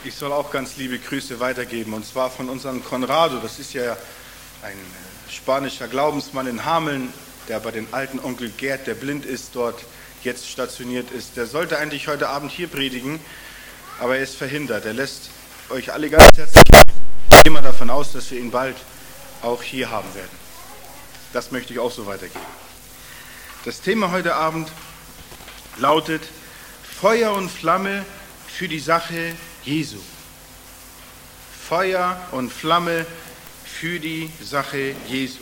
Ich soll auch ganz liebe Grüße weitergeben, und zwar von unserem Conrado. Das ist ja ein spanischer Glaubensmann in Hameln, der bei den alten Onkel Gerd, der blind ist, dort jetzt stationiert ist. Der sollte eigentlich heute Abend hier predigen, aber er ist verhindert. Er lässt euch alle ganz herzlich. Ich gehe mal davon aus, dass wir ihn bald auch hier haben werden. Das möchte ich auch so weitergeben. Das Thema heute Abend lautet Feuer und Flamme für die Sache Jesu. Feuer und Flamme für die Sache Jesu.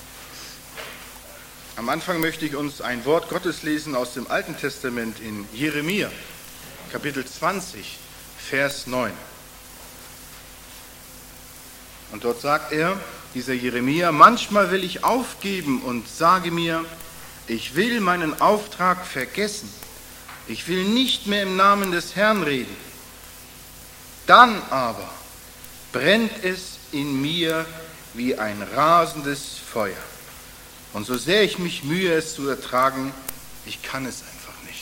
Am Anfang möchte ich uns ein Wort Gottes lesen aus dem Alten Testament in Jeremia, Kapitel 20, Vers 9. Und dort sagt er, dieser Jeremia, manchmal will ich aufgeben und sage mir, ich will meinen Auftrag vergessen. Ich will nicht mehr im Namen des Herrn reden. Dann aber brennt es in mir wie ein rasendes Feuer. Und so sehr ich mich mühe, es zu ertragen, ich kann es einfach nicht.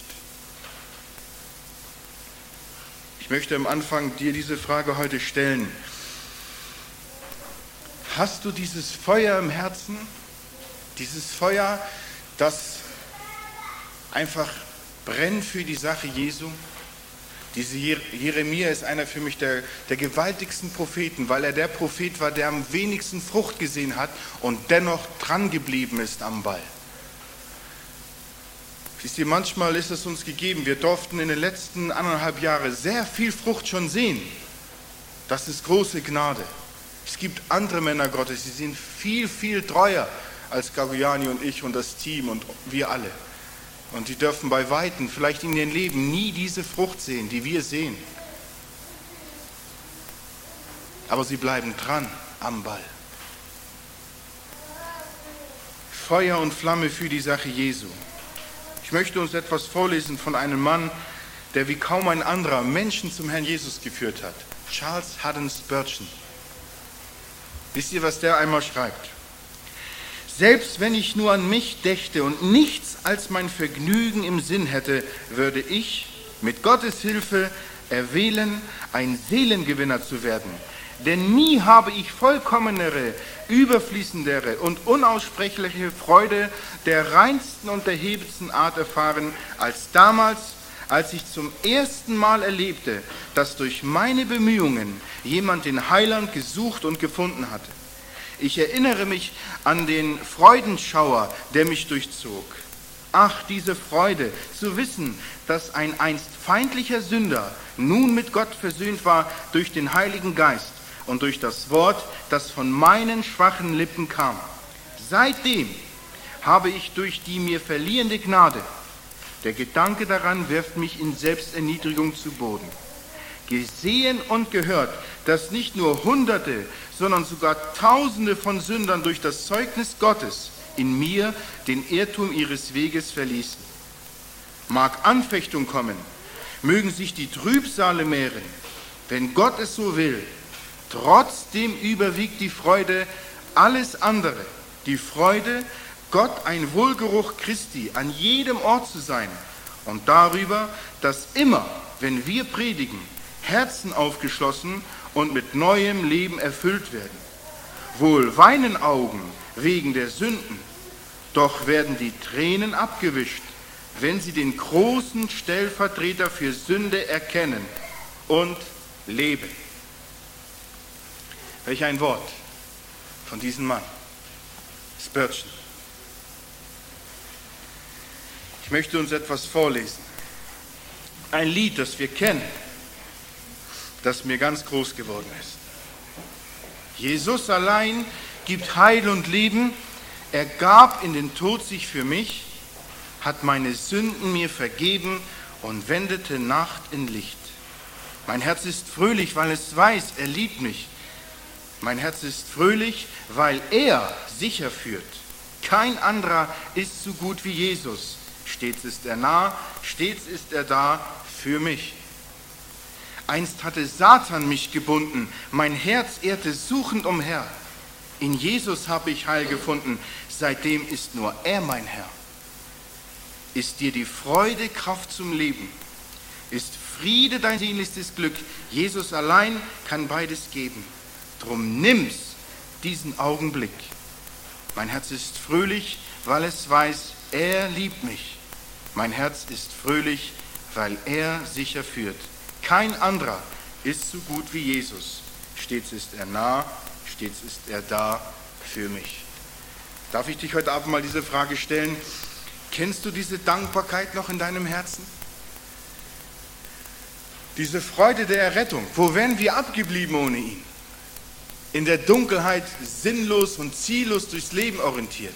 Ich möchte am Anfang dir diese Frage heute stellen. Hast du dieses Feuer im Herzen? Dieses Feuer, das einfach brennt für die Sache Jesu? Dieser Jeremia ist einer für mich der gewaltigsten Propheten, weil er der Prophet war, der am wenigsten Frucht gesehen hat und dennoch dran geblieben ist am Ball. Wisst ihr, manchmal ist es uns gegeben, wir durften in den letzten 1,5 Jahren sehr viel Frucht schon sehen. Das ist große Gnade. Es gibt andere Männer Gottes, die sind viel, viel treuer als Gagoyani und ich und das Team und wir alle. Und die dürfen bei Weitem, vielleicht in ihrem Leben, nie diese Frucht sehen, die wir sehen. Aber sie bleiben dran am Ball. Feuer und Flamme für die Sache Jesu. Ich möchte uns etwas vorlesen von einem Mann, der wie kaum ein anderer Menschen zum Herrn Jesus geführt hat. Charles Haddon Spurgeon. Wisst ihr, was der einmal schreibt? Selbst wenn ich nur an mich dächte und nichts als mein Vergnügen im Sinn hätte, würde ich mit Gottes Hilfe erwählen, ein Seelengewinner zu werden. Denn nie habe ich vollkommenere, überfließendere und unaussprechliche Freude der reinsten und erhebendsten Art erfahren, als damals, als ich zum ersten Mal erlebte, dass durch meine Bemühungen jemand den Heiland gesucht und gefunden hatte. Ich erinnere mich an den Freudenschauer, der mich durchzog. Ach, diese Freude, zu wissen, dass ein einst feindlicher Sünder nun mit Gott versöhnt war durch den Heiligen Geist und durch das Wort, das von meinen schwachen Lippen kam. Seitdem habe ich durch die mir verliehene Gnade, der Gedanke daran wirft mich in Selbsterniedrigung zu Boden, gesehen und gehört, dass nicht nur Hunderte, sondern sogar Tausende von Sündern durch das Zeugnis Gottes in mir den Irrtum ihres Weges verließen. Mag Anfechtung kommen, mögen sich die Trübsale mehren, wenn Gott es so will, trotzdem überwiegt die Freude alles andere, die Freude, Gott ein Wohlgeruch Christi an jedem Ort zu sein und darüber, dass immer, wenn wir predigen, Herzen aufgeschlossen und mit neuem Leben erfüllt werden. Wohl weinen Augen wegen der Sünden, doch werden die Tränen abgewischt, wenn sie den großen Stellvertreter für Sünde erkennen und leben. Welch ein Wort von diesem Mann, Spurgeon. Ich möchte uns etwas vorlesen. Ein Lied, das wir kennen, das mir ganz groß geworden ist. Jesus allein gibt Heil und Leben. Er gab in den Tod sich für mich, hat meine Sünden mir vergeben und wendete Nacht in Licht. Mein Herz ist fröhlich, weil es weiß, er liebt mich. Mein Herz ist fröhlich, weil er sicher führt. Kein anderer ist so gut wie Jesus. Stets ist er nah, stets ist er da für mich. Einst hatte Satan mich gebunden, mein Herz irrte suchend umher. In Jesus habe ich Heil gefunden, seitdem ist nur er mein Herr. Ist dir die Freude Kraft zum Leben? Ist Friede dein sehnlichstes Glück. Jesus allein kann beides geben. Drum nimm's, diesen Augenblick. Mein Herz ist fröhlich, weil es weiß, er liebt mich. Mein Herz ist fröhlich, weil er sicher führt. Kein anderer ist so gut wie Jesus. Stets ist er nah, stets ist er da für mich. Darf ich dich heute Abend mal diese Frage stellen? Kennst du diese Dankbarkeit noch in deinem Herzen? Diese Freude der Errettung. Wo wären wir abgeblieben ohne ihn? In der Dunkelheit sinnlos und ziellos durchs Leben orientiert.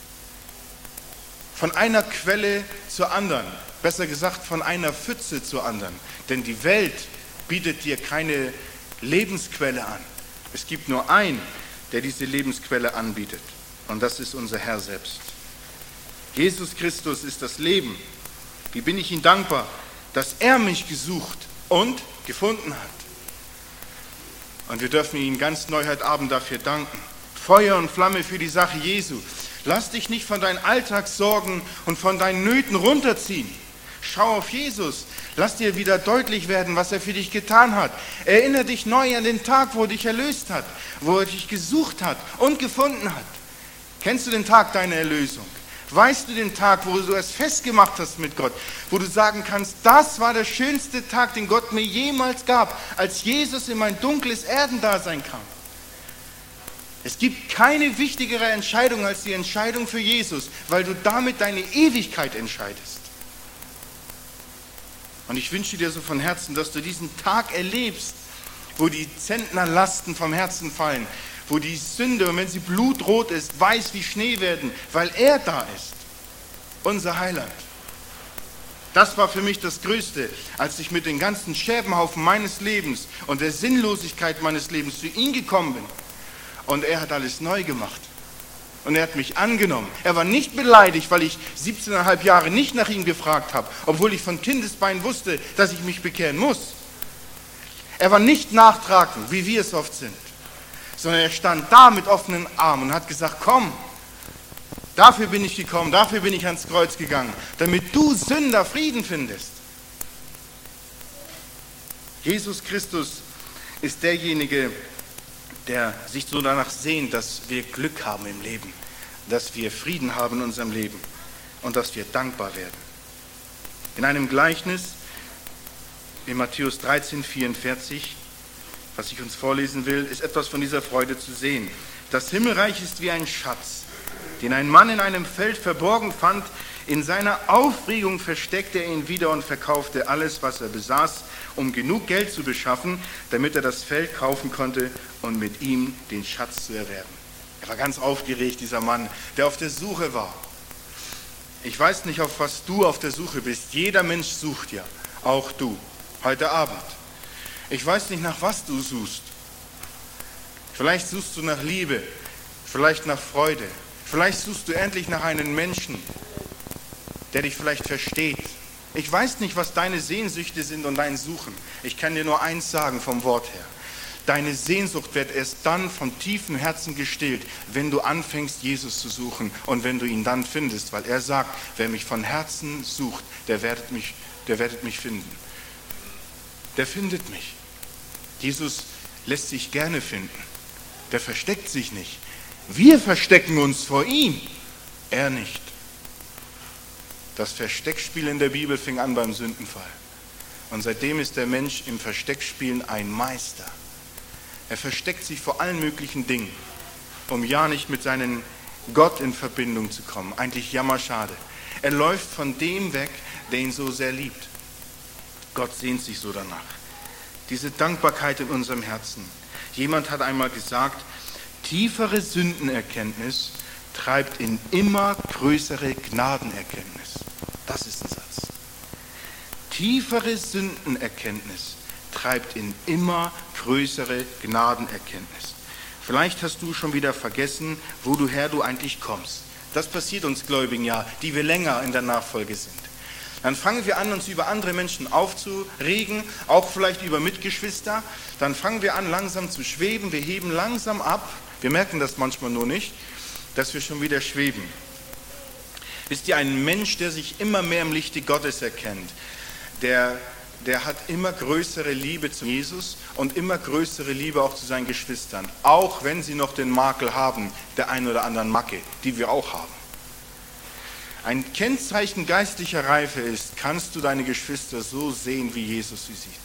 Von einer Quelle zur anderen. Besser gesagt, von einer Pfütze zur anderen. Denn die Welt bietet dir keine Lebensquelle an. Es gibt nur einen, der diese Lebensquelle anbietet. Und das ist unser Herr selbst. Jesus Christus ist das Leben. Wie bin ich ihm dankbar, dass er mich gesucht und gefunden hat. Und wir dürfen ihm ganz neu heute Abend dafür danken. Feuer und Flamme für die Sache Jesu. Lass dich nicht von deinen Alltagssorgen und von deinen Nöten runterziehen. Schau auf Jesus. Lass dir wieder deutlich werden, was er für dich getan hat. Erinnere dich neu an den Tag, wo er dich erlöst hat, wo er dich gesucht hat und gefunden hat. Kennst du den Tag deiner Erlösung? Weißt du den Tag, wo du es festgemacht hast mit Gott, wo du sagen kannst, das war der schönste Tag, den Gott mir jemals gab, als Jesus in mein dunkles Erdendasein kam? Es gibt keine wichtigere Entscheidung als die Entscheidung für Jesus, weil du damit deine Ewigkeit entscheidest. Und ich wünsche dir so von Herzen, dass du diesen Tag erlebst, wo die Zentnerlasten vom Herzen fallen, wo die Sünde, und wenn sie blutrot ist, weiß wie Schnee werden, weil er da ist, unser Heiland. Das war für mich das Größte, als ich mit den ganzen Scherbenhaufen meines Lebens und der Sinnlosigkeit meines Lebens zu ihm gekommen bin. Und er hat alles neu gemacht. Und er hat mich angenommen. Er war nicht beleidigt, weil ich 17,5 Jahre nicht nach ihm gefragt habe, obwohl ich von Kindesbein wusste, dass ich mich bekehren muss. Er war nicht nachtragend, wie wir es oft sind, sondern er stand da mit offenen Armen und hat gesagt, komm, dafür bin ich gekommen, dafür bin ich ans Kreuz gegangen, damit du Sünder Frieden findest. Jesus Christus ist derjenige, der sich so danach sehnt, dass wir Glück haben im Leben, dass wir Frieden haben in unserem Leben und dass wir dankbar werden. In einem Gleichnis in Matthäus 13,44, was ich uns vorlesen will, ist etwas von dieser Freude zu sehen. Das Himmelreich ist wie ein Schatz, den ein Mann in einem Feld verborgen fand. In seiner Aufregung versteckte er ihn wieder und verkaufte alles, was er besaß, um genug Geld zu beschaffen, damit er das Feld kaufen konnte und mit ihm den Schatz zu erwerben. Er war ganz aufgeregt, dieser Mann, der auf der Suche war. Ich weiß nicht, auf was du auf der Suche bist. Jeder Mensch sucht ja, auch du, heute Abend. Ich weiß nicht, nach was du suchst. Vielleicht suchst du nach Liebe, vielleicht nach Freude. Vielleicht suchst du endlich nach einem Menschen, der dich vielleicht versteht. Ich weiß nicht, was deine Sehnsüchte sind und dein Suchen. Ich kann dir nur eins sagen vom Wort her. Deine Sehnsucht wird erst dann von tiefem Herzen gestillt, wenn du anfängst, Jesus zu suchen und wenn du ihn dann findest. Weil er sagt, wer mich von Herzen sucht, der werdet mich finden. Der findet mich. Jesus lässt sich gerne finden. Der versteckt sich nicht. Wir verstecken uns vor ihm, er nicht. Das Versteckspiel in der Bibel fing an beim Sündenfall. Und seitdem ist der Mensch im Versteckspielen ein Meister. Er versteckt sich vor allen möglichen Dingen, um ja nicht mit seinem Gott in Verbindung zu kommen. Eigentlich jammerschade. Er läuft von dem weg, der ihn so sehr liebt. Gott sehnt sich so danach. Diese Dankbarkeit in unserem Herzen. Jemand hat einmal gesagt, tiefere Sündenerkenntnis treibt in immer größere Gnadenerkenntnis. Das ist ein Satz. Tiefere Sündenerkenntnis treibt in immer größere Gnadenerkenntnis. Vielleicht hast du schon wieder vergessen, woher du eigentlich kommst. Das passiert uns Gläubigen ja, die wir länger in der Nachfolge sind. Dann fangen wir an, uns über andere Menschen aufzuregen, auch vielleicht über Mitgeschwister. Dann fangen wir an, langsam zu schweben. Wir heben langsam ab. Wir merken das manchmal nur nicht, dass wir schon wieder schweben. Wisst ihr, ein Mensch, der sich immer mehr im Lichte Gottes erkennt, der der hat immer größere Liebe zu Jesus und immer größere Liebe auch zu seinen Geschwistern, auch wenn sie noch den Makel haben, der einen oder anderen Macke, die wir auch haben. Ein Kennzeichen geistlicher Reife ist, kannst du deine Geschwister so sehen, wie Jesus sie sieht,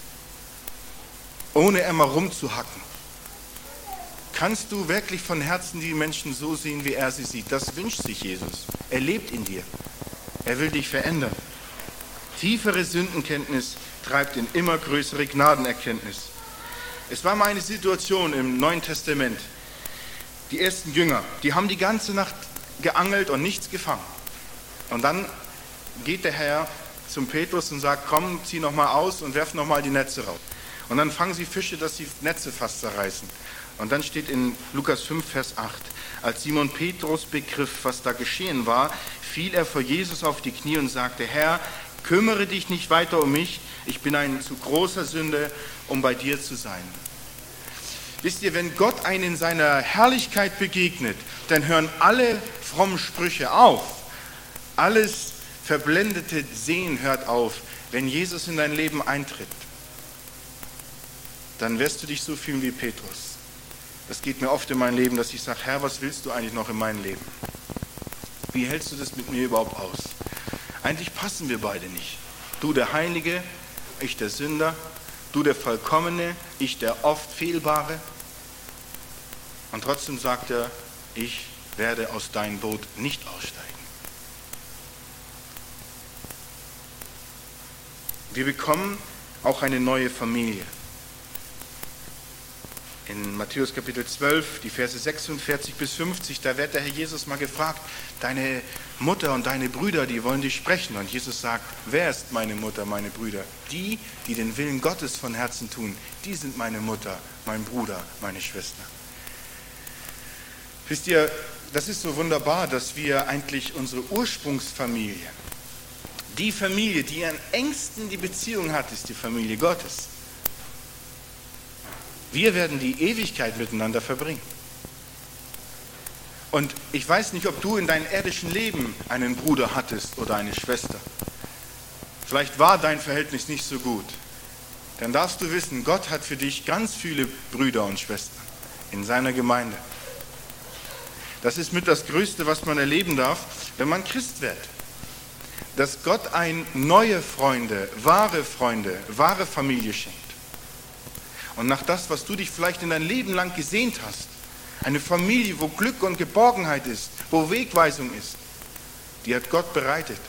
ohne immer rumzuhacken. Kannst du wirklich von Herzen die Menschen so sehen, wie er sie sieht? Das wünscht sich Jesus. Er lebt in dir. Er will dich verändern. Tiefere Sündenkenntnis treibt in immer größere Gnadenerkenntnis. Es war mal eine Situation im Neuen Testament. Die ersten Jünger, die haben die ganze Nacht geangelt und nichts gefangen. Und dann geht der Herr zum Petrus und sagt, komm, zieh nochmal aus und werf nochmal die Netze raus. Und dann fangen sie Fische, dass die Netze fast zerreißen. Und dann steht in Lukas 5, Vers 8, als Simon Petrus begriff, was da geschehen war, fiel er vor Jesus auf die Knie und sagte, Herr, kümmere dich nicht weiter um mich, ich bin ein zu großer Sünder, um bei dir zu sein. Wisst ihr, wenn Gott einen in seiner Herrlichkeit begegnet, dann hören alle frommen Sprüche auf. Alles verblendete Sehen hört auf, wenn Jesus in dein Leben eintritt. Dann wirst du dich so fühlen wie Petrus. Das geht mir oft in mein Leben, dass ich sage, Herr, was willst du eigentlich noch in meinem Leben? Wie hältst du das mit mir überhaupt aus? Eigentlich passen wir beide nicht. Du der Heilige, ich der Sünder, du der Vollkommene, ich der oft Fehlbare. Und trotzdem sagt er, ich werde aus deinem Boot nicht aussteigen. Wir bekommen auch eine neue Familie. In Matthäus Kapitel 12, die Verse 46 bis 50, da wird der Herr Jesus mal gefragt, deine Mutter und deine Brüder, die wollen dich sprechen. Und Jesus sagt, wer ist meine Mutter, meine Brüder? Die, die den Willen Gottes von Herzen tun, die sind meine Mutter, mein Bruder, meine Schwester. Wisst ihr, das ist so wunderbar, dass wir eigentlich unsere Ursprungsfamilie, die Familie, die am engsten die Beziehung hat, ist die Familie Gottes. Wir werden die Ewigkeit miteinander verbringen. Und ich weiß nicht, ob du in deinem irdischen Leben einen Bruder hattest oder eine Schwester. Vielleicht war dein Verhältnis nicht so gut. Dann darfst du wissen, Gott hat für dich ganz viele Brüder und Schwestern in seiner Gemeinde. Das ist mit das Größte, was man erleben darf, wenn man Christ wird. Dass Gott ein neue Freunde, wahre Familie schenkt. Und nach das, was du dich vielleicht in dein Leben lang gesehnt hast, eine Familie, wo Glück und Geborgenheit ist, wo Wegweisung ist, die hat Gott bereitet.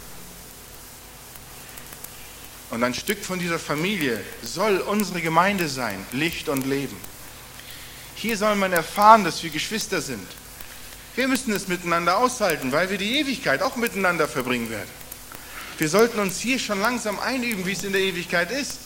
Und ein Stück von dieser Familie soll unsere Gemeinde sein, Licht und Leben. Hier soll man erfahren, dass wir Geschwister sind. Wir müssen es miteinander aushalten, weil wir die Ewigkeit auch miteinander verbringen werden. Wir sollten uns hier schon langsam einüben, wie es in der Ewigkeit ist.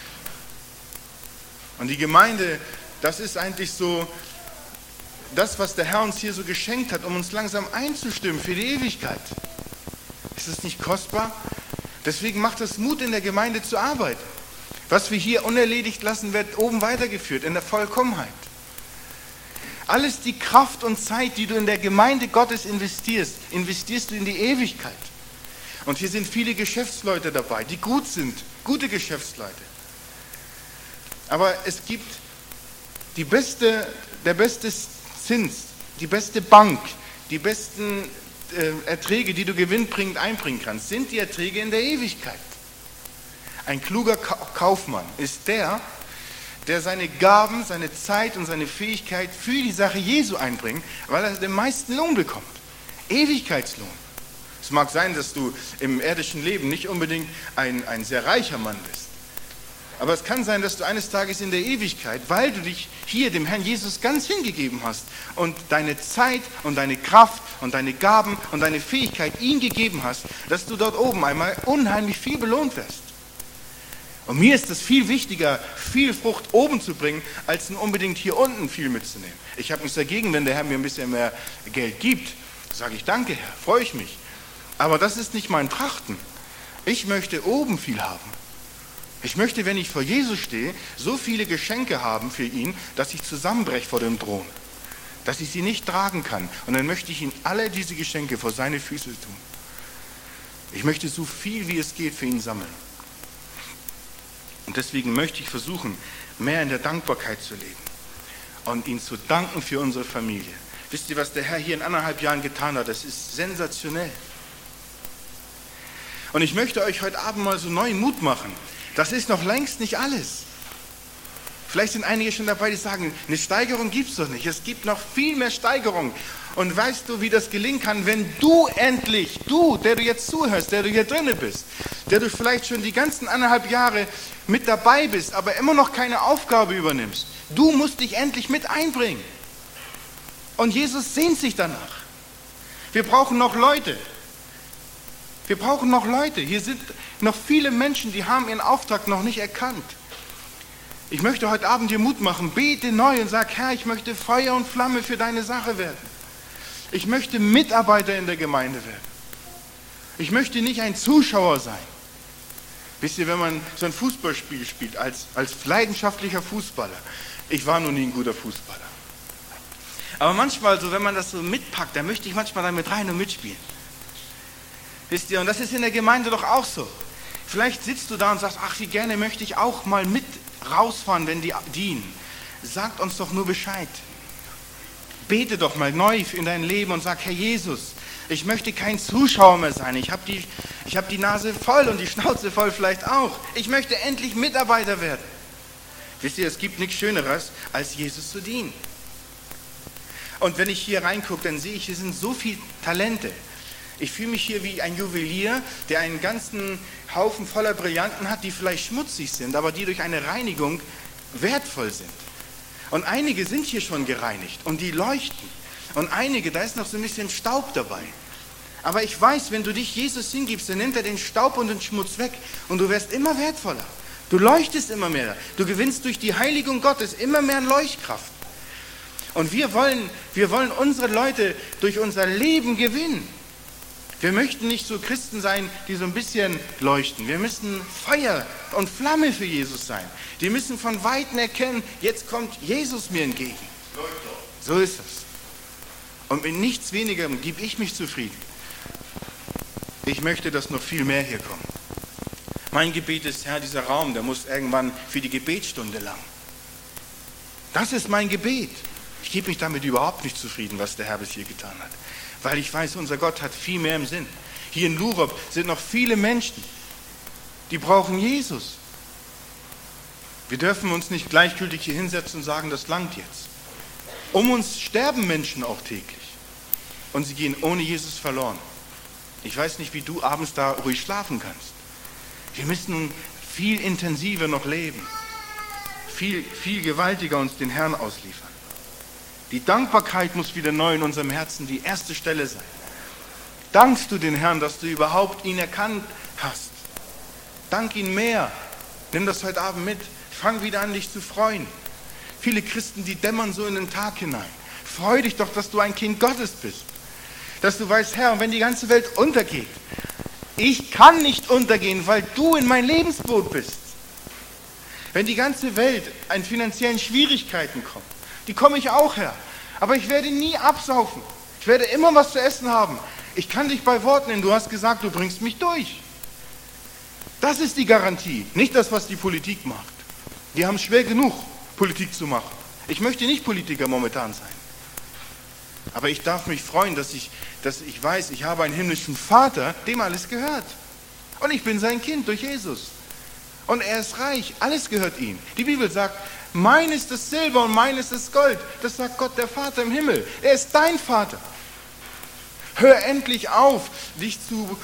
Und die Gemeinde, das ist eigentlich so das, was der Herr uns hier so geschenkt hat, um uns langsam einzustimmen für die Ewigkeit. Ist das nicht kostbar? Deswegen macht es Mut, in der Gemeinde zu arbeiten. Was wir hier unerledigt lassen, wird oben weitergeführt, in der Vollkommenheit. Alles die Kraft und Zeit, die du in der Gemeinde Gottes investierst du in die Ewigkeit. Und hier sind viele Geschäftsleute dabei, die gut sind, gute Geschäftsleute. Aber es gibt der beste Zins, die beste Bank, die besten Erträge, die du gewinnbringend einbringen kannst, sind die Erträge in der Ewigkeit. Ein kluger Kaufmann ist der seine Gaben, seine Zeit und seine Fähigkeit für die Sache Jesu einbringt, weil er den meisten Lohn bekommt. Ewigkeitslohn. Es mag sein, dass du im irdischen Leben nicht unbedingt ein sehr reicher Mann bist. Aber es kann sein, dass du eines Tages in der Ewigkeit, weil du dich hier dem Herrn Jesus ganz hingegeben hast und deine Zeit und deine Kraft und deine Gaben und deine Fähigkeit ihm gegeben hast, dass du dort oben einmal unheimlich viel belohnt wirst. Und mir ist es viel wichtiger, viel Frucht oben zu bringen, als unbedingt hier unten viel mitzunehmen. Ich habe nichts dagegen, wenn der Herr mir ein bisschen mehr Geld gibt, sage ich danke, Herr, freue ich mich. Aber das ist nicht mein Trachten. Ich möchte oben viel haben. Ich möchte, wenn ich vor Jesus stehe, so viele Geschenke haben für ihn, dass ich zusammenbreche vor dem Thron. Dass ich sie nicht tragen kann. Und dann möchte ich ihm alle diese Geschenke vor seine Füße tun. Ich möchte so viel wie es geht für ihn sammeln. Und deswegen möchte ich versuchen, mehr in der Dankbarkeit zu leben und ihm zu danken für unsere Familie. Wisst ihr, was der Herr hier in 1,5 Jahren getan hat? Das ist sensationell. Und ich möchte euch heute Abend mal so neuen Mut machen. Das ist noch längst nicht alles. Vielleicht sind einige schon dabei, die sagen, eine Steigerung gibt es doch nicht. Es gibt noch viel mehr Steigerung. Und weißt du, wie das gelingen kann, wenn du endlich, du, der du jetzt zuhörst, der du hier drinnen bist, der du vielleicht schon die ganzen 1,5 Jahre mit dabei bist, aber immer noch keine Aufgabe übernimmst. Du musst dich endlich mit einbringen. Und Jesus sehnt sich danach. Wir brauchen noch Leute. Wir brauchen noch Leute. Hier sind noch viele Menschen, die haben ihren Auftrag noch nicht erkannt. Ich möchte heute Abend dir Mut machen. Bete neu und sag, Herr, ich möchte Feuer und Flamme für deine Sache werden. Ich möchte Mitarbeiter in der Gemeinde werden. Ich möchte nicht ein Zuschauer sein. Wisst ihr, wenn man so ein Fußballspiel spielt, als leidenschaftlicher Fußballer, ich war noch nie ein guter Fußballer. Aber manchmal, so wenn man das so mitpackt, dann möchte ich manchmal damit rein und mitspielen. Wisst ihr, und das ist in der Gemeinde doch auch so. Vielleicht sitzt du da und sagst, ach, wie gerne möchte ich auch mal mit rausfahren, wenn die dienen. Sagt uns doch nur Bescheid. Bete doch mal neu in dein Leben und sag, Herr Jesus, ich möchte kein Zuschauer mehr sein. Ich habe die Nase voll und die Schnauze voll vielleicht auch. Ich möchte endlich Mitarbeiter werden. Wisst ihr, es gibt nichts Schöneres, als Jesus zu dienen. Und wenn ich hier reingucke, dann sehe ich, hier sind so viele Talente. Ich fühle mich hier wie ein Juwelier, der einen ganzen Haufen voller Brillanten hat, die vielleicht schmutzig sind, aber die durch eine Reinigung wertvoll sind. Und einige sind hier schon gereinigt und die leuchten. Und einige, da ist noch so ein bisschen Staub dabei. Aber ich weiß, wenn du dich Jesus hingibst, dann nimmt er den Staub und den Schmutz weg und du wirst immer wertvoller. Du leuchtest immer mehr. Du gewinnst durch die Heiligung Gottes immer mehr an Leuchtkraft. Und wir wollen unsere Leute durch unser Leben gewinnen. Wir möchten nicht so Christen sein, die so ein bisschen leuchten. Wir müssen Feuer und Flamme für Jesus sein. Die müssen von Weitem erkennen, jetzt kommt Jesus mir entgegen. So ist es. Und mit nichts Wenigerem gebe ich mich zufrieden. Ich möchte, dass noch viel mehr hier kommen. Mein Gebet ist, Herr, dieser Raum, der muss irgendwann für die Gebetsstunde lang. Das ist mein Gebet. Ich gebe mich damit überhaupt nicht zufrieden, was der Herr bis hier getan hat. Weil ich weiß, unser Gott hat viel mehr im Sinn. Hier in Lurop sind noch viele Menschen, die brauchen Jesus. Wir dürfen uns nicht gleichgültig hier hinsetzen und sagen, das langt jetzt. Um uns sterben Menschen auch täglich. Und sie gehen ohne Jesus verloren. Ich weiß nicht, wie du abends da ruhig schlafen kannst. Wir müssen viel intensiver noch leben. Viel gewaltiger uns den Herrn ausliefern. Die Dankbarkeit muss wieder neu in unserem Herzen die erste Stelle sein. Dankst du den Herrn, dass du überhaupt ihn erkannt hast? Dank ihn mehr. Nimm das heute Abend mit. Fang wieder an, dich zu freuen. Viele Christen, die dämmern so in den Tag hinein. Freu dich doch, dass du ein Kind Gottes bist. Dass du weißt, Herr, und wenn die ganze Welt untergeht, ich kann nicht untergehen, weil du in mein Lebensboot bist. Wenn die ganze Welt in finanziellen Schwierigkeiten kommt, die komme ich auch her. Aber ich werde nie absaufen. Ich werde immer was zu essen haben. Ich kann dich bei Wort nehmen. Du hast gesagt, du bringst mich durch. Das ist die Garantie. Nicht das, was die Politik macht. Die haben es schwer genug, Politik zu machen. Ich möchte nicht Politiker momentan sein. Aber ich darf mich freuen, dass ich weiß, ich habe einen himmlischen Vater, dem alles gehört. Und ich bin sein Kind durch Jesus. Und er ist reich. Alles gehört ihm. Die Bibel sagt, mein ist das Silber und mein ist das Gold. Das sagt Gott, der Vater im Himmel. Er ist dein Vater. Hör endlich auf, dich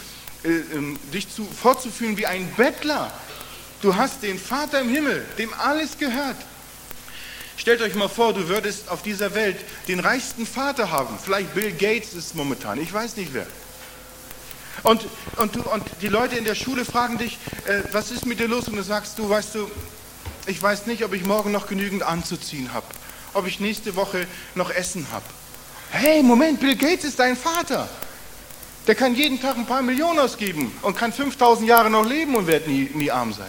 vorzuführen wie ein Bettler. Du hast den Vater im Himmel, dem alles gehört. Stellt euch mal vor, du würdest auf dieser Welt den reichsten Vater haben. Vielleicht Bill Gates ist momentan, ich weiß nicht wer. Und die Leute in der Schule fragen dich, was ist mit dir los? Und du sagst, weißt du, ich weiß nicht, ob ich morgen noch genügend anzuziehen habe. Ob ich nächste Woche noch Essen habe. Hey, Moment, Bill Gates ist dein Vater. Der kann jeden Tag ein paar Millionen ausgeben und kann 5000 Jahre noch leben und wird nie arm sein.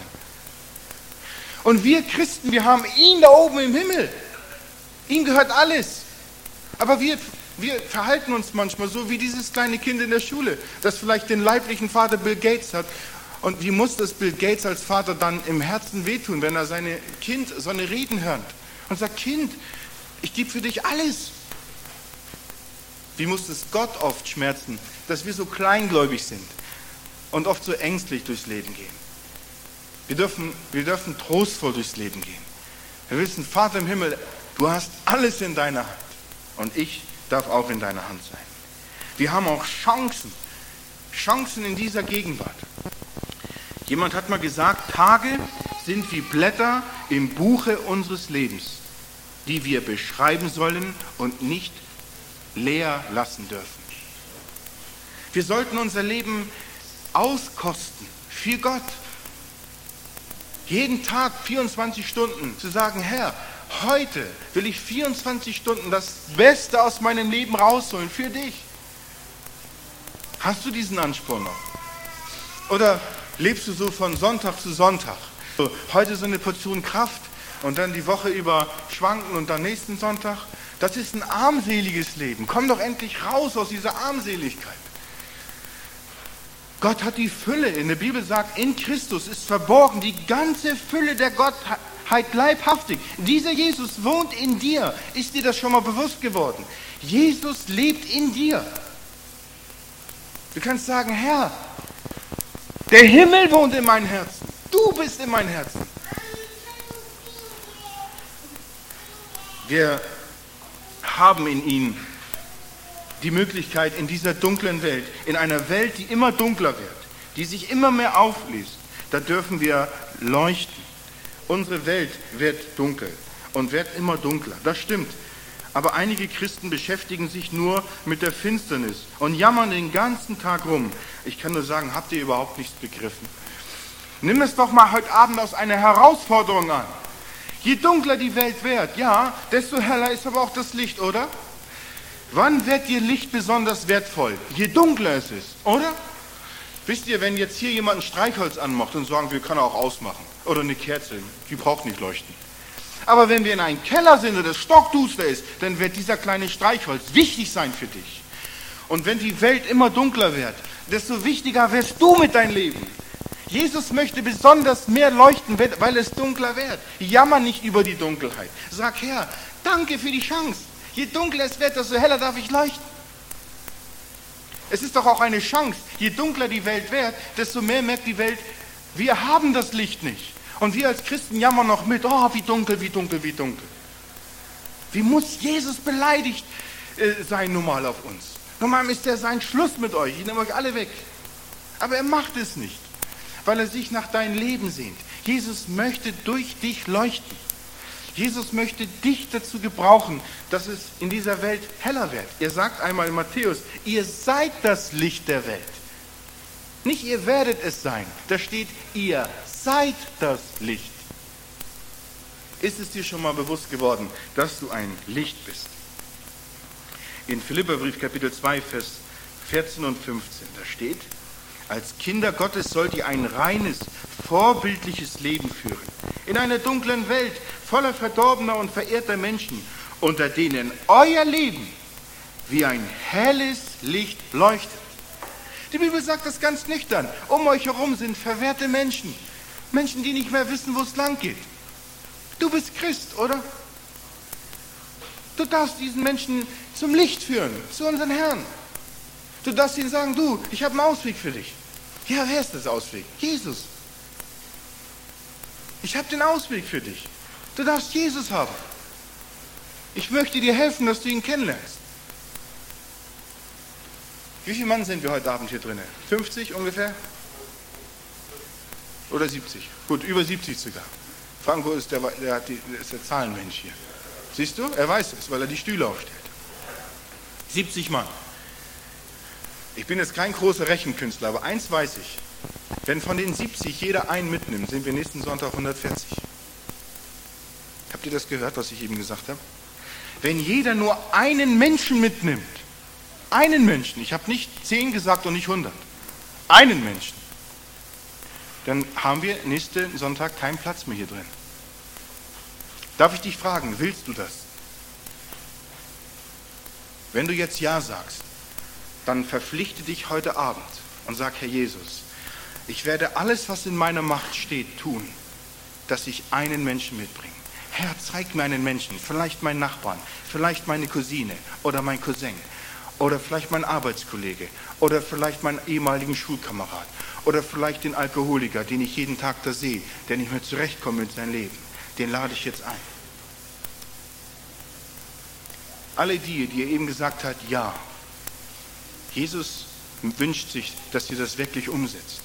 Und wir Christen, wir haben ihn da oben im Himmel. Ihm gehört alles. Aber wir verhalten uns manchmal so wie dieses kleine Kind in der Schule, das vielleicht den leiblichen Vater Bill Gates hat Und wie muss das Bill Gates als Vater dann im Herzen wehtun, wenn er seine Kind so eine Reden hört und sagt, Kind, ich gebe für dich alles. Wie muss es Gott oft schmerzen, dass wir so kleingläubig sind und oft so ängstlich durchs Leben gehen. Wir dürfen trostvoll durchs Leben gehen. Wir wissen, Vater im Himmel, du hast alles in deiner Hand und ich darf auch in deiner Hand sein. Wir haben auch Chancen in dieser Gegenwart. Jemand hat mal gesagt, Tage sind wie Blätter im Buche unseres Lebens, die wir beschreiben sollen und nicht leer lassen dürfen. Wir sollten unser Leben auskosten für Gott. Jeden Tag 24 Stunden zu sagen, Herr, heute will ich 24 Stunden das Beste aus meinem Leben rausholen für dich. Hast du diesen Anspruch noch? Oder lebst du so von Sonntag zu Sonntag? So, heute so eine Portion Kraft und dann die Woche über schwanken und dann nächsten Sonntag? Das ist ein armseliges Leben. Komm doch endlich raus aus dieser Armseligkeit. Gott hat die Fülle. In der Bibel sagt, in Christus ist verborgen die ganze Fülle der Gottheit leibhaftig. Dieser Jesus wohnt in dir. Ist dir das schon mal bewusst geworden? Jesus lebt in dir. Du kannst sagen, Herr, der Himmel wohnt in meinem Herzen. Du bist in meinem Herzen. Wir haben in ihm die Möglichkeit in dieser dunklen Welt, in einer Welt, die immer dunkler wird, die sich immer mehr auflöst, da dürfen wir leuchten. Unsere Welt wird dunkel und wird immer dunkler, das stimmt. Aber einige Christen beschäftigen sich nur mit der Finsternis und jammern den ganzen Tag rum. Ich kann nur sagen, habt ihr überhaupt nichts begriffen? Nimm es doch mal heute Abend aus einer Herausforderung an. Je dunkler die Welt wird, ja, desto heller ist aber auch das Licht, oder? Wann wird dir Licht besonders wertvoll? Je dunkler es ist, oder? Wisst ihr, wenn jetzt hier jemand ein Streichholz anmacht und sagen, wir können auch ausmachen, oder eine Kerze, die braucht nicht leuchten. Aber wenn wir in einem Keller sind oder es stockduster ist, dann wird dieser kleine Streichholz wichtig sein für dich. Und wenn die Welt immer dunkler wird, desto wichtiger wirst du mit deinem Leben. Jesus möchte besonders mehr leuchten, weil es dunkler wird. Jammer nicht über die Dunkelheit. Sag, Herr, danke für die Chance. Je dunkler es wird, desto heller darf ich leuchten. Es ist doch auch eine Chance. Je dunkler die Welt wird, desto mehr merkt die Welt, wir haben das Licht nicht. Und wir als Christen jammern noch mit, oh, wie dunkel, wie dunkel, wie dunkel. Wie muss Jesus beleidigt sein normal auf uns? Normal ist er sein Schluss mit euch, ich nehme euch alle weg. Aber er macht es nicht, weil er sich nach deinem Leben sehnt. Jesus möchte durch dich leuchten. Jesus möchte dich dazu gebrauchen, dass es in dieser Welt heller wird. Er sagt einmal in Matthäus, ihr seid das Licht der Welt. Nicht ihr werdet es sein. Da steht, ihr seid das Licht. Ist es dir schon mal bewusst geworden, dass du ein Licht bist? In Philipperbrief Kapitel 2, Vers 14 und 15, da steht, als Kinder Gottes sollt ihr ein reines, vorbildliches Leben führen. In einer dunklen Welt, voller verdorbener und verirrter Menschen, unter denen euer Leben wie ein helles Licht leuchtet. Die Bibel sagt das ganz nüchtern. Um euch herum sind verwirrte Menschen. Menschen, die nicht mehr wissen, wo es lang geht. Du bist Christ, oder? Du darfst diesen Menschen zum Licht führen, zu unseren Herrn. Du darfst ihnen sagen, du, ich habe einen Ausweg für dich. Ja, wer ist das Ausweg? Jesus. Ich habe den Ausweg für dich. Du darfst Jesus haben. Ich möchte dir helfen, dass du ihn kennenlernst. Wie viele Mann sind wir heute Abend hier drin? 50 ungefähr? Oder 70? Gut, über 70 sogar. Franco ist der Zahlenmensch hier. Siehst du? Er weiß es, weil er die Stühle aufstellt. 70 Mann. Ich bin jetzt kein großer Rechenkünstler, aber eins weiß ich. Wenn von den 70 jeder einen mitnimmt, sind wir nächsten Sonntag 140. Habt ihr das gehört, was ich eben gesagt habe? Wenn jeder nur einen Menschen mitnimmt, einen Menschen, ich habe nicht 10 gesagt und nicht 100, einen Menschen, dann haben wir nächsten Sonntag keinen Platz mehr hier drin. Darf ich dich fragen, willst du das? Wenn du jetzt Ja sagst, dann verpflichte dich heute Abend und sag, Herr Jesus, Ich werde alles, was in meiner Macht steht, tun, dass ich einen Menschen mitbringe. Herr, zeig mir einen Menschen, vielleicht meinen Nachbarn, vielleicht meine Cousine oder mein Cousin oder vielleicht mein Arbeitskollege oder vielleicht meinen ehemaligen Schulkamerad oder vielleicht den Alkoholiker, den ich jeden Tag da sehe, der nicht mehr zurechtkommt mit seinem Leben. Den lade ich jetzt ein. Alle die ihr eben gesagt habt, ja, Jesus wünscht sich, dass ihr das wirklich umsetzt.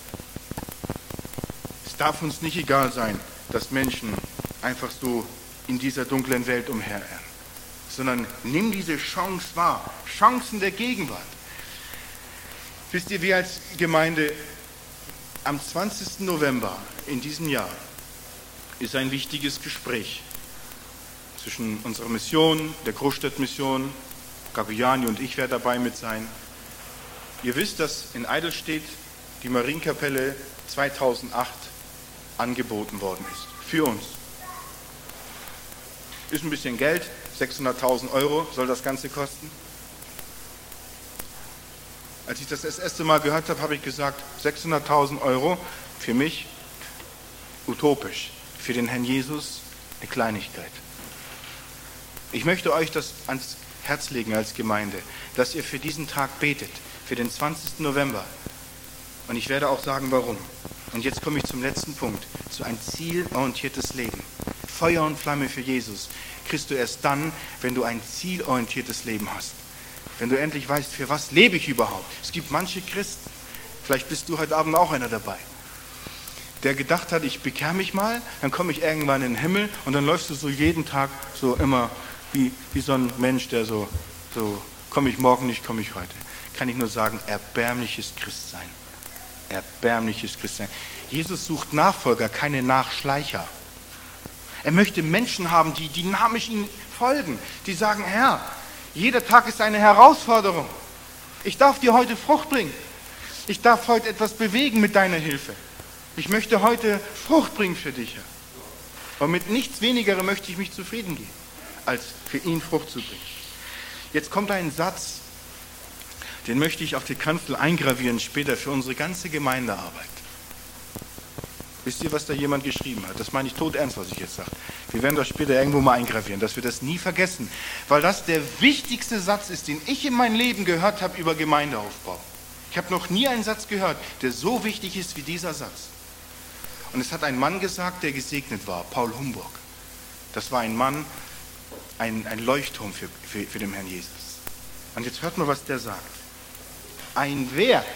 Es darf uns nicht egal sein, dass Menschen einfach so in dieser dunklen Welt umherirren, sondern nimm diese Chance wahr, Chancen der Gegenwart. Wisst ihr, wir als Gemeinde am 20. November in diesem Jahr ist ein wichtiges Gespräch zwischen unserer Mission, der Großstadtmission, Gagliani und ich werden dabei mit sein. Ihr wisst, dass in Eidelstedt die Marienkapelle 2008 angeboten worden ist. Für uns. Ist ein bisschen Geld, 600.000 Euro soll das Ganze kosten. Als ich das erste Mal gehört habe, habe ich gesagt, 600.000 Euro für mich utopisch, für den Herrn Jesus eine Kleinigkeit. Ich möchte euch das ans Herz legen als Gemeinde, dass ihr für diesen Tag betet, für den 20. November. Und ich werde auch sagen, warum. Und jetzt komme ich zum letzten Punkt, zu ein zielorientiertes Leben. Feuer und Flamme für Jesus kriegst du erst dann, wenn du ein zielorientiertes Leben hast. Wenn du endlich weißt, für was lebe ich überhaupt. Es gibt manche Christen, vielleicht bist du heute Abend auch einer dabei, der gedacht hat, ich bekehre mich mal, dann komme ich irgendwann in den Himmel und dann läufst du so jeden Tag so immer wie so ein Mensch, der so komme ich morgen nicht, komme ich heute. Kann ich nur sagen, erbärmliches Christsein. Erbärmliches Christsein. Jesus sucht Nachfolger, keine Nachschleicher. Er möchte Menschen haben, die dynamisch ihm folgen, die sagen, Herr, jeder Tag ist eine Herausforderung. Ich darf dir heute Frucht bringen. Ich darf heute etwas bewegen mit deiner Hilfe. Ich möchte heute Frucht bringen für dich, Herr. Und mit nichts Wenigerem möchte ich mich zufrieden geben, als für ihn Frucht zu bringen. Jetzt kommt ein Satz, den möchte ich auf die Kanzel eingravieren später für unsere ganze Gemeindearbeit. Wisst ihr, was da jemand geschrieben hat? Das meine ich todernst, was ich jetzt sage. Wir werden das später irgendwo mal eingravieren, dass wir das nie vergessen. Weil das der wichtigste Satz ist, den ich in meinem Leben gehört habe über Gemeindeaufbau. Ich habe noch nie einen Satz gehört, der so wichtig ist wie dieser Satz. Und es hat ein Mann gesagt, der gesegnet war, Paul Humburg. Das war ein Mann, ein Leuchtturm für den Herrn Jesus. Und jetzt hört mal, was der sagt. Ein Werk,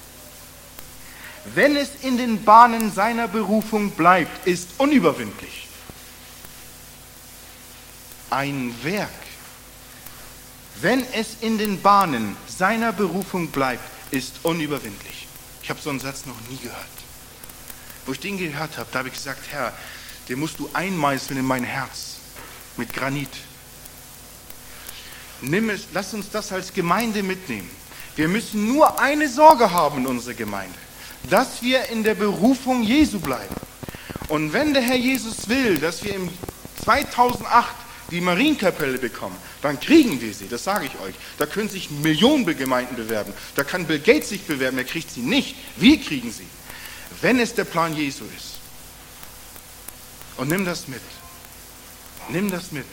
wenn es in den Bahnen seiner Berufung bleibt, ist unüberwindlich. Ein Werk, wenn es in den Bahnen seiner Berufung bleibt, ist unüberwindlich. Ich habe so einen Satz noch nie gehört. Wo ich den gehört habe, da habe ich gesagt, Herr, den musst du einmeißeln in mein Herz mit Granit. Lass uns das als Gemeinde mitnehmen. Wir müssen nur eine Sorge haben in unserer Gemeinde, dass wir in der Berufung Jesu bleiben. Und wenn der Herr Jesus will, dass wir im 2008 die Marienkapelle bekommen, dann kriegen wir sie, das sage ich euch. Da können sich Millionen Gemeinden bewerben. Da kann Bill Gates sich bewerben, er kriegt sie nicht. Wir kriegen sie, wenn es der Plan Jesu ist. Und nimm das mit. Nimm das mit.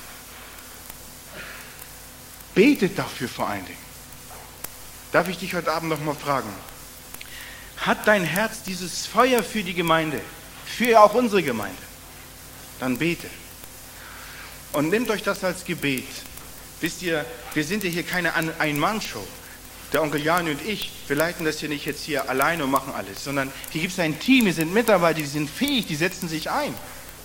Betet dafür vor allen Dingen. Darf ich dich heute Abend noch mal fragen? Hat dein Herz dieses Feuer für die Gemeinde, für auch unsere Gemeinde? Dann bete. Und nehmt euch das als Gebet. Wisst ihr, wir sind ja hier keine Ein-Mann-Show. Der Onkel Jan und ich, wir leiten das hier nicht jetzt hier alleine und machen alles, sondern hier gibt es ein Team, hier sind Mitarbeiter, die sind fähig, die setzen sich ein.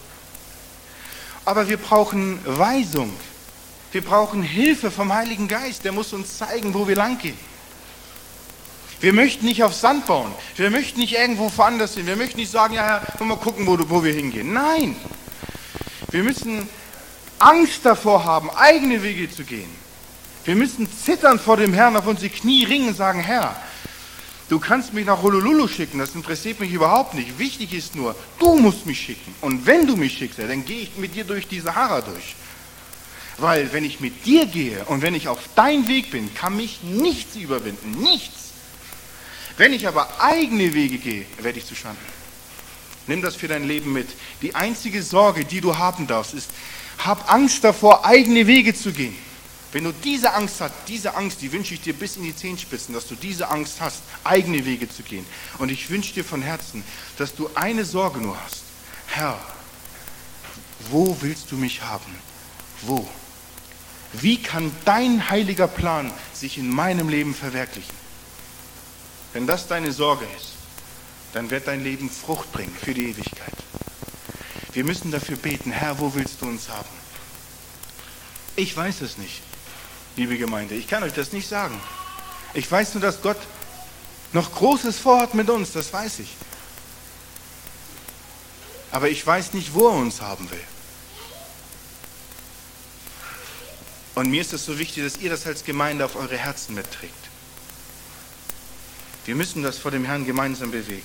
Aber wir brauchen Weisung. Wir brauchen Hilfe vom Heiligen Geist, der muss uns zeigen, wo wir lang gehen. Wir möchten nicht auf Sand bauen. Wir möchten nicht irgendwo woanders hin. Wir möchten nicht sagen, ja, mal gucken, wo wir hingehen. Nein, wir müssen Angst davor haben, eigene Wege zu gehen. Wir müssen zittern vor dem Herrn, auf unsere Knie ringen und sagen, Herr, du kannst mich nach Honolulu schicken, das interessiert mich überhaupt nicht. Wichtig ist nur, du musst mich schicken. Und wenn du mich schickst, dann gehe ich mit dir durch die Sahara durch. Weil wenn ich mit dir gehe und wenn ich auf deinem Weg bin, kann mich nichts überwinden, nichts. Wenn ich aber eigene Wege gehe, werde ich zu Schanden. Nimm das für dein Leben mit. Die einzige Sorge, die du haben darfst, ist, hab Angst davor, eigene Wege zu gehen. Wenn du diese Angst hast, die wünsche ich dir bis in die Zehenspitzen, dass du diese Angst hast, eigene Wege zu gehen. Und ich wünsche dir von Herzen, dass du eine Sorge nur hast. Herr, wo willst du mich haben? Wo? Wie kann dein heiliger Plan sich in meinem Leben verwirklichen? Wenn das deine Sorge ist, dann wird dein Leben Frucht bringen für die Ewigkeit. Wir müssen dafür beten, Herr, wo willst du uns haben? Ich weiß es nicht, liebe Gemeinde, ich kann euch das nicht sagen. Ich weiß nur, dass Gott noch Großes vorhat mit uns, das weiß ich. Aber ich weiß nicht, wo er uns haben will. Und mir ist es so wichtig, dass ihr das als Gemeinde auf eure Herzen mitträgt. Wir müssen das vor dem Herrn gemeinsam bewegen.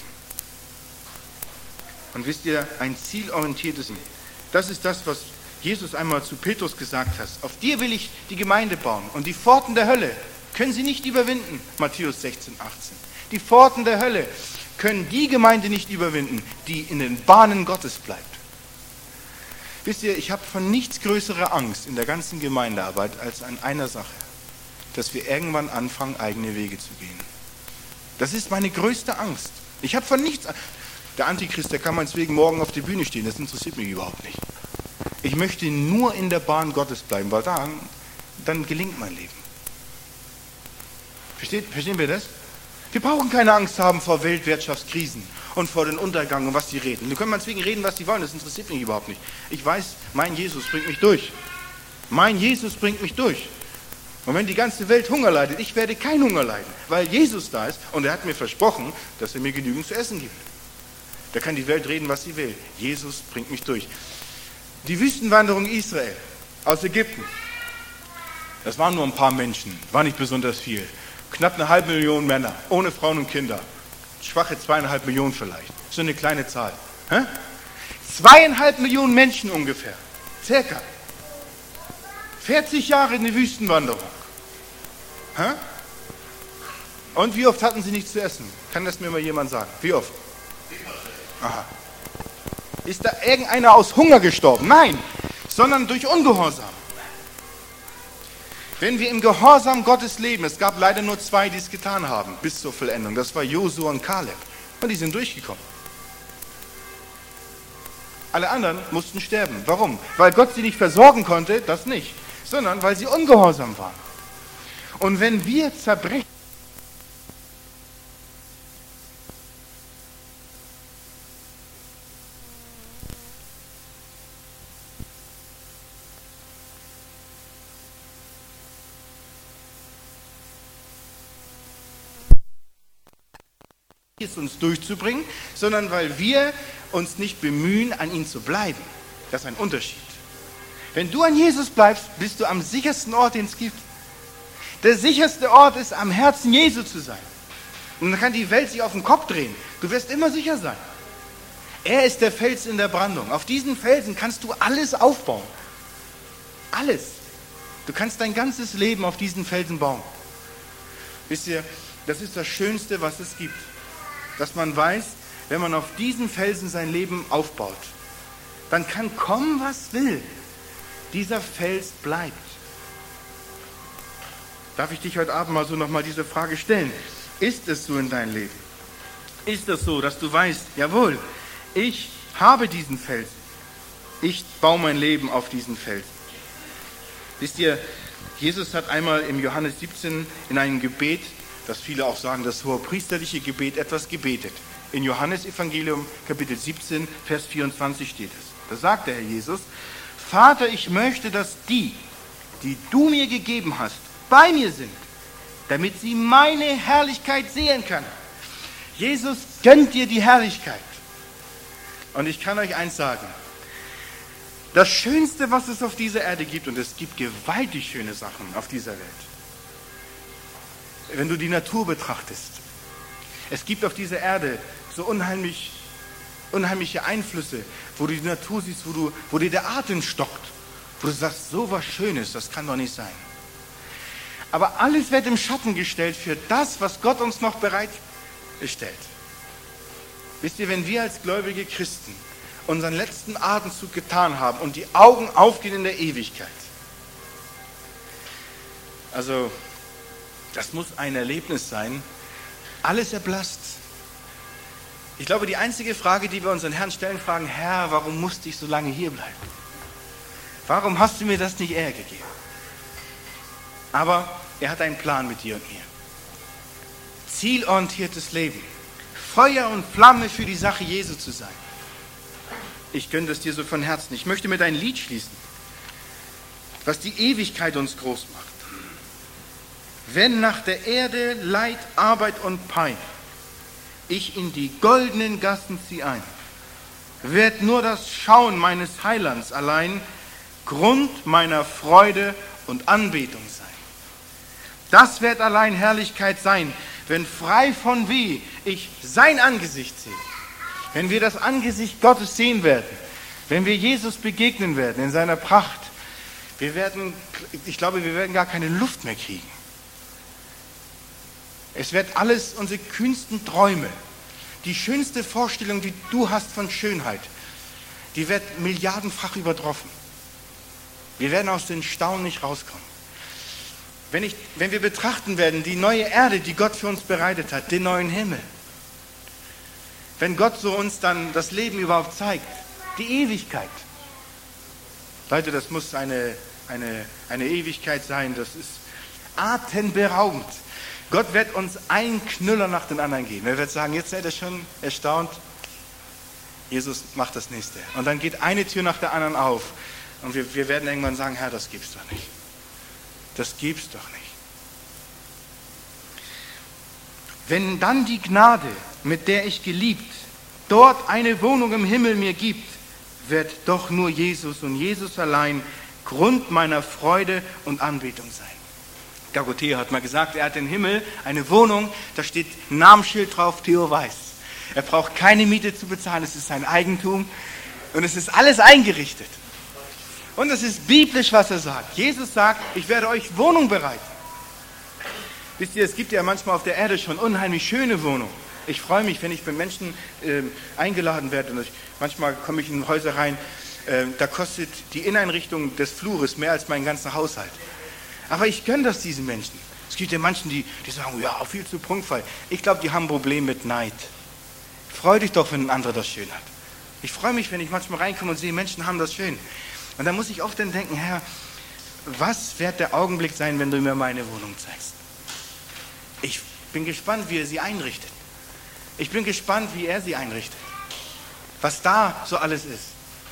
Und wisst ihr, ein zielorientiertes, das ist das, was Jesus einmal zu Petrus gesagt hat. Auf dir will ich die Gemeinde bauen und die Pforten der Hölle können sie nicht überwinden. Matthäus 16, 18. Die Pforten der Hölle können die Gemeinde nicht überwinden, die in den Bahnen Gottes bleibt. Wisst ihr, ich habe von nichts größerer Angst in der ganzen Gemeindearbeit als an einer Sache, dass wir irgendwann anfangen, eigene Wege zu gehen. Das ist meine größte Angst. Ich habe von nichts. Der Antichrist, der kann meinetwegen morgen auf der Bühne stehen, das interessiert mich überhaupt nicht. Ich möchte nur in der Bahn Gottes bleiben, weil dann gelingt mein Leben. Verstehen wir das? Wir brauchen keine Angst haben vor Weltwirtschaftskrisen und vor den Untergang und was die reden. Die können meinetwegen reden, was sie wollen, das interessiert mich überhaupt nicht. Ich weiß, mein Jesus bringt mich durch. Mein Jesus bringt mich durch. Und wenn die ganze Welt Hunger leidet, ich werde keinen Hunger leiden, weil Jesus da ist und er hat mir versprochen, dass er mir genügend zu essen gibt. Da kann die Welt reden, was sie will. Jesus bringt mich durch. Die Wüstenwanderung Israel aus Ägypten, das waren nur ein paar Menschen, war nicht besonders viel. Knapp 500.000 Männer, ohne Frauen und Kinder. Schwache 2,5 Millionen vielleicht. So eine kleine Zahl. 2,5 Millionen Menschen ungefähr. Circa. 40 Jahre in der Wüstenwanderung. Und wie oft hatten sie nichts zu essen? Kann das mir mal jemand sagen? Wie oft? Aha. Ist da irgendeiner aus Hunger gestorben? Nein, sondern durch Ungehorsam. Wenn wir im Gehorsam Gottes leben, es gab leider nur 2, die es getan haben, bis zur Vollendung. Das war Josua und Kaleb. Und die sind durchgekommen. Alle anderen mussten sterben. Warum? Weil Gott sie nicht versorgen konnte, das nicht, sondern weil sie ungehorsam waren. Und wenn wir zerbrechen, uns durchzubringen, sondern weil wir uns nicht bemühen, an ihn zu bleiben. Das ist ein Unterschied. Wenn du an Jesus bleibst, bist du am sichersten Ort, den es gibt. Der sicherste Ort ist, am Herzen Jesu zu sein. Und dann kann die Welt sich auf den Kopf drehen. Du wirst immer sicher sein. Er ist der Fels in der Brandung. Auf diesen Felsen kannst du alles aufbauen. Alles. Du kannst dein ganzes Leben auf diesen Felsen bauen. Wisst ihr, das ist das Schönste, was es gibt. Dass man weiß, wenn man auf diesen Felsen sein Leben aufbaut, dann kann kommen, was will. Dieser Fels bleibt. Darf ich dich heute Abend mal so nochmal diese Frage stellen? Ist es so in deinem Leben? Ist es so, dass du weißt, jawohl, ich habe diesen Felsen. Ich baue mein Leben auf diesen Felsen. Wisst ihr, Jesus hat einmal im Johannes 17 in einem Gebet, dass viele auch sagen, das hohepriesterliche Gebet, etwas gebetet. In Johannes Evangelium Kapitel 17, Vers 24 steht es. Da sagt der Herr Jesus, Vater, ich möchte, dass die du mir gegeben hast, bei mir sind, damit sie meine Herrlichkeit sehen können. Jesus gönnt dir die Herrlichkeit. Und ich kann euch eins sagen, das Schönste, was es auf dieser Erde gibt, und es gibt gewaltig schöne Sachen auf dieser Welt, wenn du die Natur betrachtest. Es gibt auf dieser Erde so unheimliche Einflüsse, wo du die Natur siehst, wo dir der Atem stockt, wo du sagst, so was Schönes, das kann doch nicht sein. Aber alles wird im Schatten gestellt für das, was Gott uns noch stellt. Wisst ihr, wenn wir als gläubige Christen unseren letzten Atemzug getan haben und die Augen aufgehen in der Ewigkeit, also das muss ein Erlebnis sein, alles erblasst. Ich glaube, die einzige Frage, die wir unseren Herrn stellen, fragen, Herr, warum musste ich so lange hier bleiben? Warum hast du mir das nicht eher gegeben? Aber er hat einen Plan mit dir und mir. Zielorientiertes Leben. Feuer und Flamme für die Sache Jesu zu sein. Ich gönne das dir so von Herzen. Ich möchte mit ein Lied schließen, was die Ewigkeit uns groß macht. Wenn nach der Erde Leid, Arbeit und Pein ich in die goldenen Gassen zieh ein, wird nur das Schauen meines Heilands allein Grund meiner Freude und Anbetung sein. Das wird allein Herrlichkeit sein, wenn frei von Weh ich sein Angesicht sehe. Wenn wir das Angesicht Gottes sehen werden, wenn wir Jesus begegnen werden in seiner Pracht, ich glaube, wir werden gar keine Luft mehr kriegen. Es wird alles unsere kühnsten Träume, die schönste Vorstellung, die du hast von Schönheit, die wird milliardenfach übertroffen. Wir werden aus den Staunen nicht rauskommen. Wenn wir betrachten werden, die neue Erde, die Gott für uns bereitet hat, den neuen Himmel, wenn Gott so uns dann das Leben überhaupt zeigt, die Ewigkeit. Leute, das muss eine Ewigkeit sein, das ist atemberaubend. Gott wird uns einen Knüller nach dem anderen geben. Er wird sagen, jetzt seid ihr schon erstaunt, Jesus macht das nächste. Und dann geht eine Tür nach der anderen auf. Und wir werden irgendwann sagen, Herr, das gibt's doch nicht. Das gibt's doch nicht. Wenn dann die Gnade, mit der ich geliebt, dort eine Wohnung im Himmel mir gibt, wird doch nur Jesus und Jesus allein Grund meiner Freude und Anbetung sein. Dorothea hat mal gesagt, er hat im Himmel eine Wohnung, da steht ein Namensschild drauf, Theo Weiß. Er braucht keine Miete zu bezahlen, es ist sein Eigentum und es ist alles eingerichtet. Und es ist biblisch, was er sagt. Jesus sagt, ich werde euch Wohnung bereiten. Wisst ihr, es gibt ja manchmal auf der Erde schon unheimlich schöne Wohnungen. Ich freue mich, wenn ich bei Menschen eingeladen werde. Und manchmal komme ich in Häuser rein, da kostet die Inneneinrichtung des Flures mehr als mein ganzer Haushalt. Aber ich gönne das diesen Menschen. Es gibt ja Menschen, die sagen, ja, viel zu prunkvoll. Ich glaube, die haben ein Problem mit Neid. Freu dich doch, wenn ein anderer das schön hat. Ich freue mich, wenn ich manchmal reinkomme und sehe, Menschen haben das schön. Und dann muss ich oft dann denken, Herr, was wird der Augenblick sein, wenn du mir meine Wohnung zeigst? Ich bin gespannt, wie er sie einrichtet. Ich bin gespannt, wie er sie einrichtet. Was da so alles ist.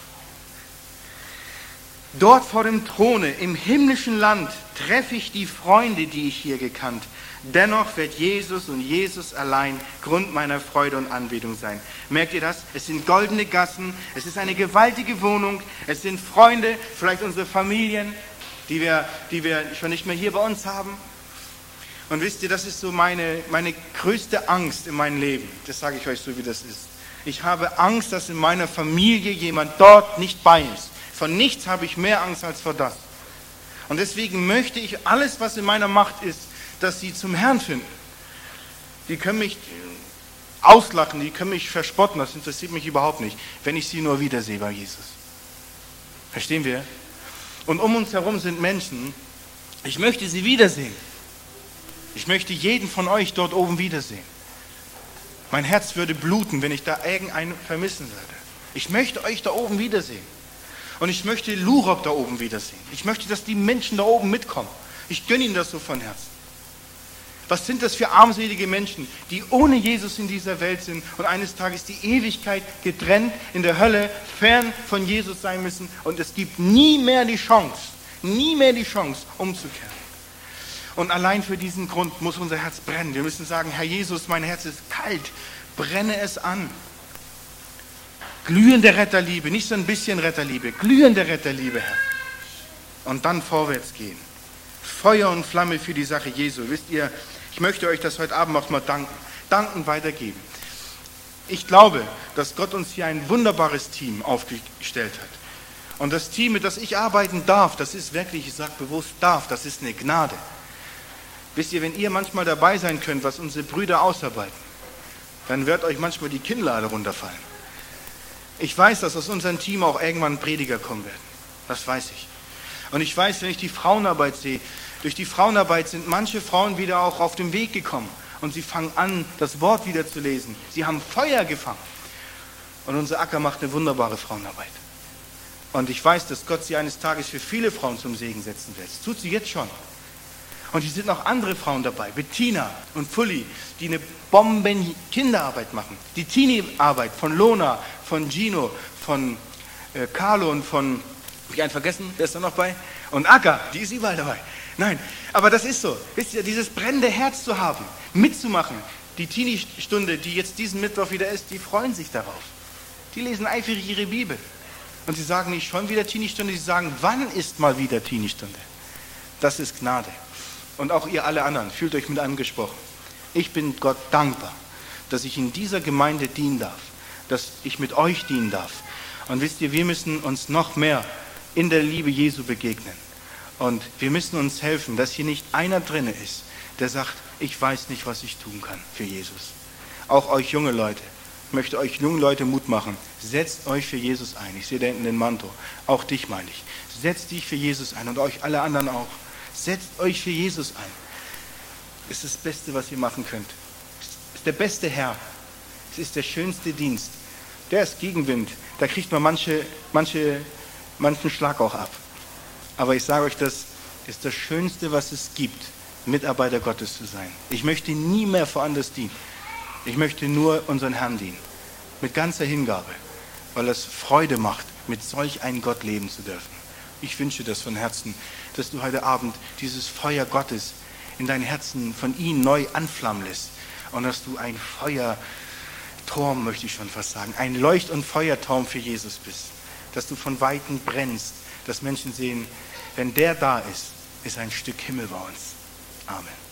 Dort vor dem Throne, im himmlischen Land, treffe ich die Freunde, die ich hier gekannt. Dennoch wird Jesus und Jesus allein Grund meiner Freude und Anbetung sein. Merkt ihr das? Es sind goldene Gassen, es ist eine gewaltige Wohnung, es sind Freunde, vielleicht unsere Familien, die wir schon nicht mehr hier bei uns haben. Und wisst ihr, das ist so meine größte Angst in meinem Leben. Das sage ich euch so, wie das ist. Ich habe Angst, dass in meiner Familie jemand dort nicht bei ist. Von nichts habe ich mehr Angst als vor das. Und deswegen möchte ich alles, was in meiner Macht ist, dass sie zum Herrn finden. Die können mich auslachen, die können mich verspotten, das interessiert mich überhaupt nicht, wenn ich sie nur wiedersehe bei Jesus. Verstehen wir? Und um uns herum sind Menschen, ich möchte sie wiedersehen. Ich möchte jeden von euch dort oben wiedersehen. Mein Herz würde bluten, wenn ich da irgendeinen vermissen würde. Ich möchte euch da oben wiedersehen. Und ich möchte Lurok da oben wiedersehen. Ich möchte, dass die Menschen da oben mitkommen. Ich gönne ihnen das so von Herzen. Was sind das für armselige Menschen, die ohne Jesus in dieser Welt sind und eines Tages die Ewigkeit getrennt in der Hölle, fern von Jesus sein müssen und es gibt nie mehr die Chance, umzukehren. Und allein für diesen Grund muss unser Herz brennen. Wir müssen sagen, Herr Jesus, mein Herz ist kalt, brenne es an. Glühende Retterliebe, nicht so ein bisschen Retterliebe, glühende Retterliebe, Herr. Und dann vorwärts gehen. Feuer und Flamme für die Sache Jesu. Wisst ihr, ich möchte euch das heute Abend auch mal danken weitergeben. Ich glaube, dass Gott uns hier ein wunderbares Team aufgestellt hat. Und das Team, mit das ich arbeiten darf, das ist wirklich, ich sage bewusst darf, das ist eine Gnade. Wisst ihr, wenn ihr manchmal dabei sein könnt, was unsere Brüder ausarbeiten, dann wird euch manchmal die Kinnlade runterfallen. Ich weiß, dass aus unserem Team auch irgendwann Prediger kommen werden. Das weiß ich. Und ich weiß, wenn ich die Frauenarbeit sehe, durch die Frauenarbeit sind manche Frauen wieder auch auf den Weg gekommen. Und sie fangen an, das Wort wieder zu lesen. Sie haben Feuer gefangen. Und unser Acker macht eine wunderbare Frauenarbeit. Und ich weiß, dass Gott sie eines Tages für viele Frauen zum Segen setzen wird. Das tut sie jetzt schon. Und es sind noch andere Frauen dabei, Bettina und Fully, die eine Bomben-Kinderarbeit machen. Die Teenie-Arbeit von Lona, von Gino, von Carlo und von, hab ich einen vergessen, wer ist da noch bei? Und Akka, die ist überall dabei. Nein, aber das ist so. Wisst ihr, dieses brennende Herz zu haben, mitzumachen. Die Teenie-Stunde, die jetzt diesen Mittwoch wieder ist, die freuen sich darauf. Die lesen eifrig ihre Bibel. Und sie sagen nicht schon wieder Teenie-Stunde, sie sagen, wann ist mal wieder Teenie-Stunde? Das ist Gnade. Und auch ihr alle anderen, fühlt euch mit angesprochen. Ich bin Gott dankbar, dass ich in dieser Gemeinde dienen darf, dass ich mit euch dienen darf. Und wisst ihr, wir müssen uns noch mehr in der Liebe Jesu begegnen. Und wir müssen uns helfen, dass hier nicht einer drin ist, der sagt, ich weiß nicht, was ich tun kann für Jesus. Auch euch junge Leute. Ich möchte euch jungen Leute Mut machen. Setzt euch für Jesus ein. Ich sehe da hinten den Manto. Auch dich meine ich. Setzt dich für Jesus ein und euch alle anderen auch. Setzt euch für Jesus ein. Das ist das Beste, was ihr machen könnt. Das ist der beste Herr. Es ist der schönste Dienst. Der ist Gegenwind. Da kriegt man manchen Schlag auch ab. Aber ich sage euch, das ist das Schönste, was es gibt, Mitarbeiter Gottes zu sein. Ich möchte nie mehr woanders dienen. Ich möchte nur unseren Herrn dienen. Mit ganzer Hingabe. Weil es Freude macht, mit solch einem Gott leben zu dürfen. Ich wünsche das von Herzen, dass du heute Abend dieses Feuer Gottes in dein Herzen von ihm neu anflammen lässt. Und dass du ein Feuerturm, möchte ich schon fast sagen, ein Leucht- und Feuerturm für Jesus bist. Dass du von Weitem brennst, dass Menschen sehen, wenn der da ist, ist ein Stück Himmel bei uns. Amen.